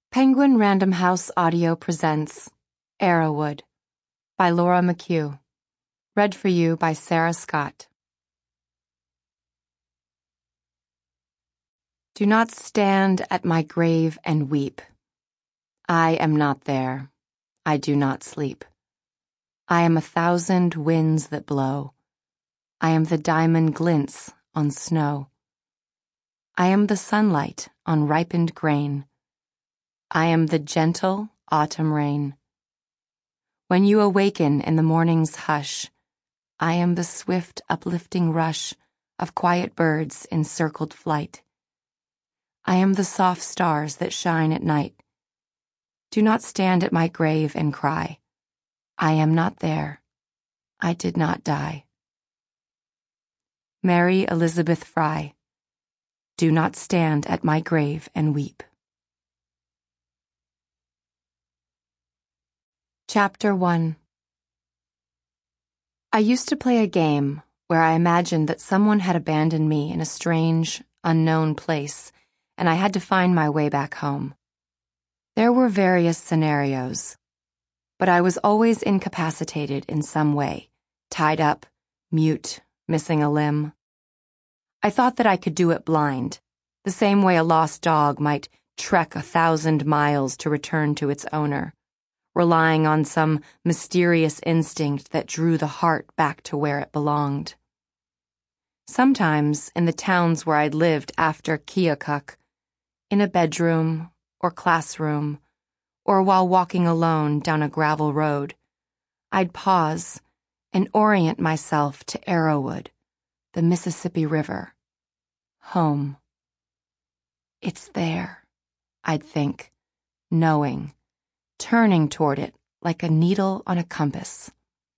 Penguin Random House Audio presents Arrowwood by Laura McHugh. Read for you by Sarah Scott. Do not stand at my grave and weep. I am not there. I do not sleep. I am 1,000 winds that blow. I am the diamond glints on snow. I am the sunlight on ripened grain. I am the gentle autumn rain. When you awaken in the morning's hush, I am the swift uplifting rush of quiet birds in circled flight. I am the soft stars that shine at night. Do not stand at my grave and cry. I am not there. I did not die. Mary Elizabeth Fry. Do not stand at my grave and weep. Chapter 1. I used to play a game where I imagined that someone had abandoned me in a strange, unknown place, and I had to find my way back home. There were various scenarios, but I was always incapacitated in some way, tied up, mute, missing a limb. I thought that I could do it blind, the same way a lost dog might trek 1,000 miles to return to its owner, relying on some mysterious instinct that drew the heart back to where it belonged. Sometimes, in the towns where I'd lived after Keokuk, in a bedroom or classroom, or while walking alone down a gravel road, I'd pause and orient myself to Arrowwood, the Mississippi River. Home. It's there, I'd think, knowing, turning toward it like a needle on a compass.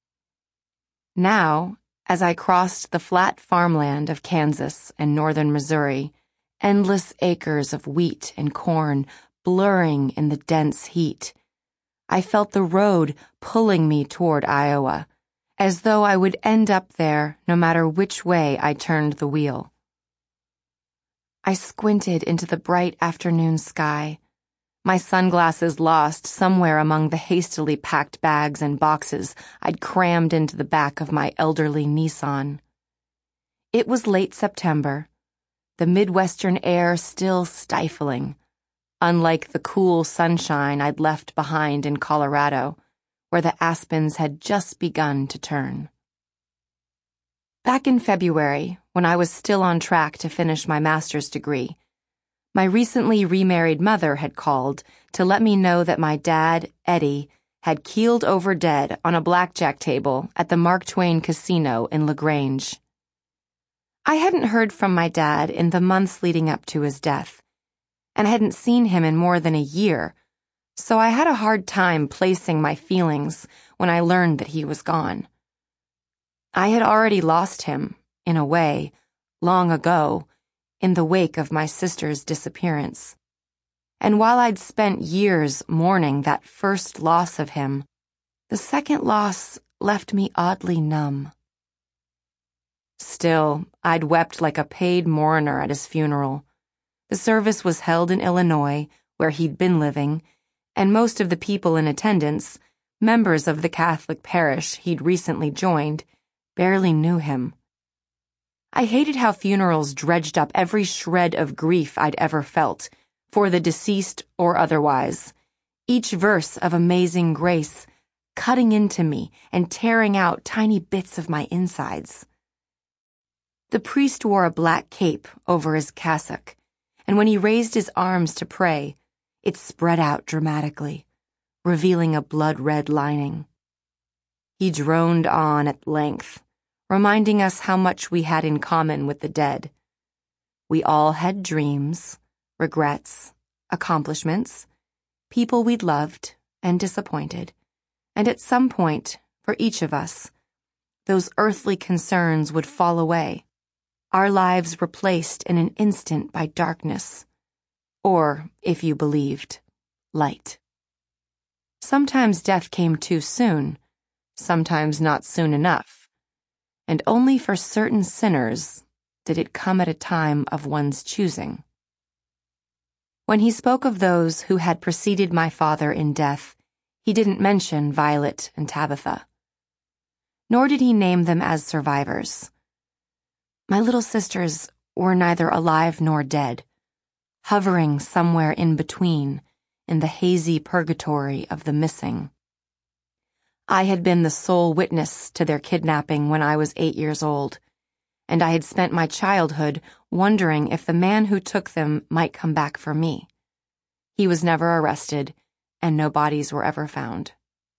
Now, as I crossed the flat farmland of Kansas and northern Missouri, endless acres of wheat and corn blurring in the dense heat, I felt the road pulling me toward Iowa, as though I would end up there no matter which way I turned the wheel. I squinted into the bright afternoon sky, my sunglasses lost somewhere among the hastily packed bags and boxes I'd crammed into the back of my elderly Nissan. It was late September, the Midwestern air still stifling, unlike the cool sunshine I'd left behind in Colorado, where the aspens had just begun to turn. Back in February, when I was still on track to finish my master's degree, my recently remarried mother had called to let me know that my dad, Eddie, had keeled over dead on a blackjack table at the Mark Twain Casino in LaGrange. I hadn't heard from my dad in the months leading up to his death, and hadn't seen him in more than a year, so I had a hard time placing my feelings when I learned that he was gone. I had already lost him, in a way, long ago, in the wake of my sister's disappearance. And while I'd spent years mourning that first loss of him, the second loss left me oddly numb. Still, I'd wept like a paid mourner at his funeral. The service was held in Illinois, where he'd been living, and most of the people in attendance, members of the Catholic parish he'd recently joined, barely knew him. I hated how funerals dredged up every shred of grief I'd ever felt, for the deceased or otherwise, each verse of Amazing Grace cutting into me and tearing out tiny bits of my insides. The priest wore a black cape over his cassock, and when he raised his arms to pray, it spread out dramatically, revealing a blood-red lining. He droned on at length, reminding us how much we had in common with the dead. We all had dreams, regrets, accomplishments, people we'd loved and disappointed, and at some point, for each of us, those earthly concerns would fall away, our lives replaced in an instant by darkness, or, if you believed, light. Sometimes death came too soon, sometimes not soon enough, and only for certain sinners did it come at a time of one's choosing. When he spoke of those who had preceded my father in death, he didn't mention Violet and Tabitha. Nor did he name them as survivors. My little sisters were neither alive nor dead, hovering somewhere in between in the hazy purgatory of the missing. I had been the sole witness to their kidnapping when I was 8 years old, and I had spent my childhood wondering if the man who took them might come back for me. He was never arrested, and no bodies were ever found.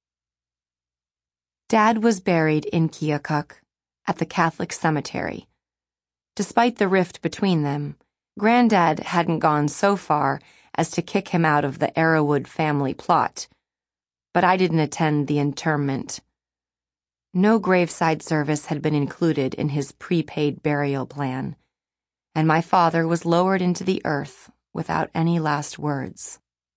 Dad was buried in Keokuk at the Catholic cemetery. Despite the rift between them, Granddad hadn't gone so far as to kick him out of the Arrowwood family plot, but I didn't attend the interment. No graveside service had been included in his prepaid burial plan, and my father was lowered into the earth without any last words.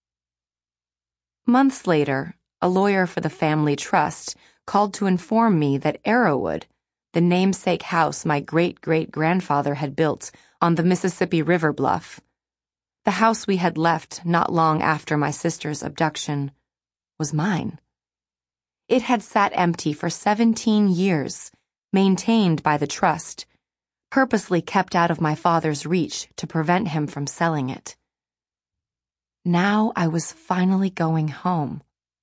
Months later, a lawyer for the family trust called to inform me that Arrowwood, the namesake house my great-great-grandfather had built on the Mississippi River bluff, the house we had left not long after my sister's abduction, was mine. It had sat empty for 17 years, maintained by the trust, purposely kept out of my father's reach to prevent him from selling it. Now I was finally going home.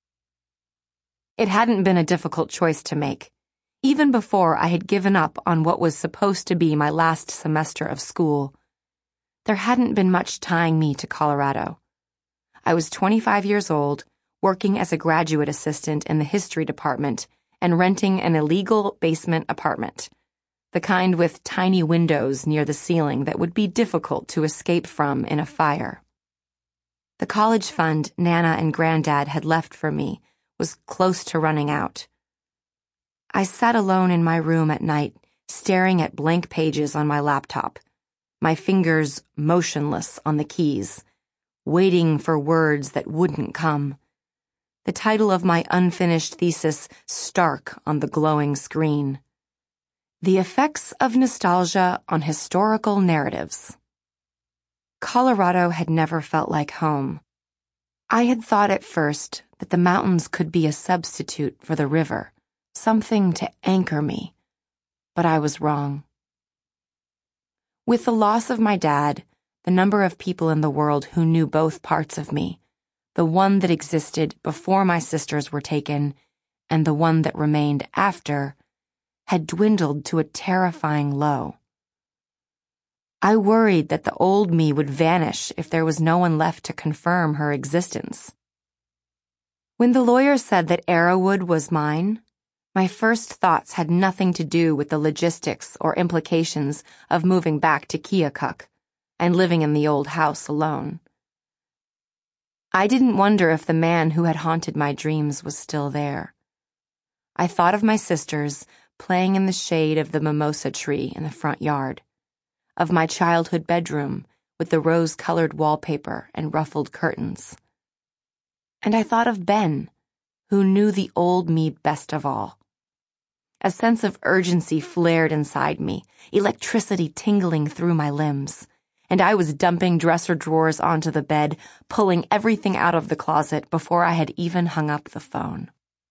It hadn't been a difficult choice to make, even before I had given up on what was supposed to be my last semester of school. There hadn't been much tying me to Colorado. I was 25 years old, working as a graduate assistant in the history department and renting an illegal basement apartment, the kind with tiny windows near the ceiling that would be difficult to escape from in a fire. The college fund Nana and Granddad had left for me was close to running out. I sat alone in my room at night, staring at blank pages on my laptop, my fingers motionless on the keys, waiting for words that wouldn't come. The title of my unfinished thesis stark on the glowing screen. The Effects of Nostalgia on Historical Narratives. Colorado had never felt like home. I had thought at first that the mountains could be a substitute for the river, something to anchor me, but I was wrong. With the loss of my dad, the number of people in the world who knew both parts of me, the one that existed before my sisters were taken, and the one that remained after, had dwindled to a terrifying low. I worried that the old me would vanish if there was no one left to confirm her existence. When the lawyer said that Arrowwood was mine, my first thoughts had nothing to do with the logistics or implications of moving back to Keokuk and living in the old house alone. I didn't wonder if the man who had haunted my dreams was still there. I thought of my sisters playing in the shade of the mimosa tree in the front yard, of my childhood bedroom with the rose-colored wallpaper and ruffled curtains. And I thought of Ben, who knew the old me best of all. A sense of urgency flared inside me, electricity tingling through my limbs, and I was dumping dresser drawers onto the bed, pulling everything out of the closet before I had even hung up the phone.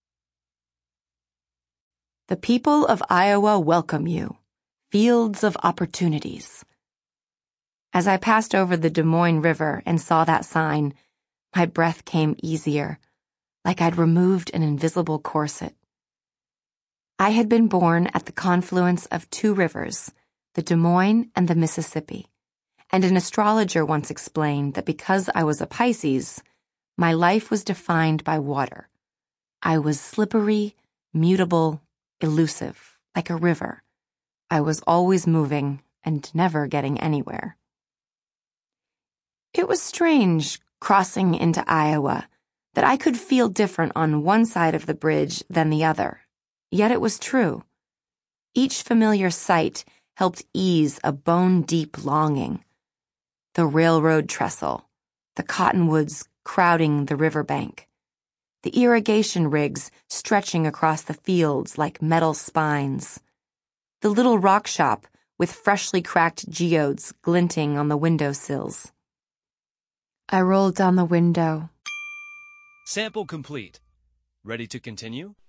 The people of Iowa welcome you. Fields of opportunities. As I passed over the Des Moines River and saw that sign, my breath came easier, like I'd removed an invisible corset. I had been born at the confluence of two rivers, the Des Moines and the Mississippi, and an astrologer once explained that because I was a Pisces, my life was defined by water. I was slippery, mutable, elusive, like a river. I was always moving and never getting anywhere. It was strange, crossing into Iowa, that I could feel different on one side of the bridge than the other, yet it was true. Each familiar sight helped ease a bone-deep longing. The railroad trestle, the cottonwoods crowding the riverbank, the irrigation rigs stretching across the fields like metal spines, the little rock shop with freshly cracked geodes glinting on the windowsills. I rolled down the window. Sample complete. Ready to continue?